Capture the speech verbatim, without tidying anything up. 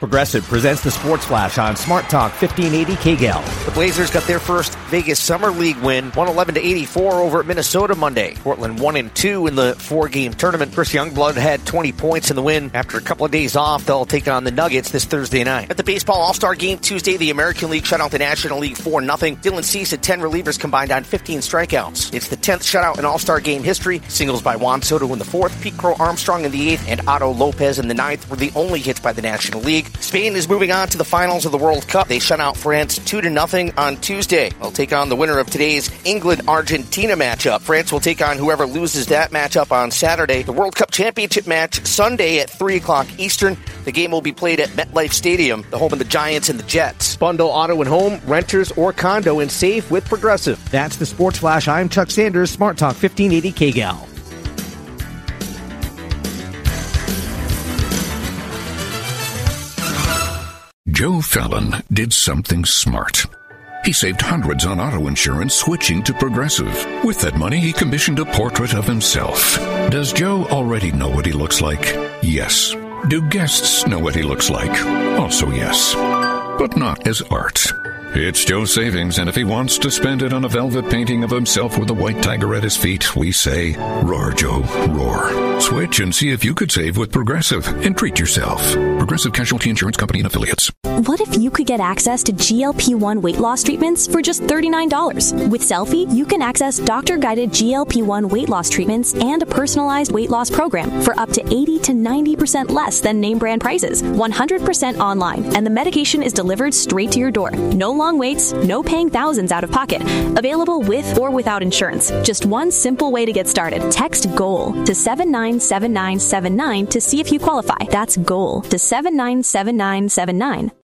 Progressive presents the Sports Flash on Smart Talk fifteen eighty K G A L. The Blazers got their first Vegas Summer League win, one eleven to eighty-four over at Minnesota Monday. Portland one and two in the four-game tournament. Chris Youngblood had twenty points in the win. After a couple of days off, they'll take on the Nuggets this Thursday night. At the Baseball All-Star Game Tuesday, the American League shut out the National League four nothing. Dylan Cease had ten relievers combined on fifteen strikeouts. It's the tenth shutout in All-Star Game history. Singles by Juan Soto in the fourth, Pete Crow Armstrong in the eighth, and Otto Lopez in the ninth were the only hits by the National League. Spain is moving on to the finals of the World Cup. They shut out France two to nothing on Tuesday. They'll take on the winner of today's England-Argentina matchup. France will take on whoever loses that matchup on Saturday. The World Cup Championship match Sunday at three o'clock Eastern. The game will be played at MetLife Stadium, the home of the Giants and the Jets. Bundle auto and home, renters, or condo and save with Progressive. That's the Sports Flash. I'm Chuck Sanders, Smart Talk fifteen eighty K G A L. Joe Fallon did something smart. He saved hundreds on auto insurance switching to Progressive. With that money, he commissioned a portrait of himself. Does Joe already know what he looks like? Yes. Do guests know what he looks like? Also yes. But not as art. It's Joe's savings, and if he wants to spend it on a velvet painting of himself with a white tiger at his feet, we say, roar, Joe, roar. Switch and see if you could save with Progressive and treat yourself. Progressive Casualty Insurance Company and Affiliates. What if you could get access to G L P one weight loss treatments for just thirty-nine dollars? With Selfie, you can access doctor-guided G L P one weight loss treatments and a personalized weight loss program for up to eighty to ninety percent less than name brand prices, one hundred percent online, and the medication is delivered straight to your door. No long waits, no paying thousands out of pocket. Available with or without insurance. Just one simple way to get started. Text GOAL to seven nine seven nine seven nine to see if you qualify. That's GOAL to seven nine seven nine seven nine.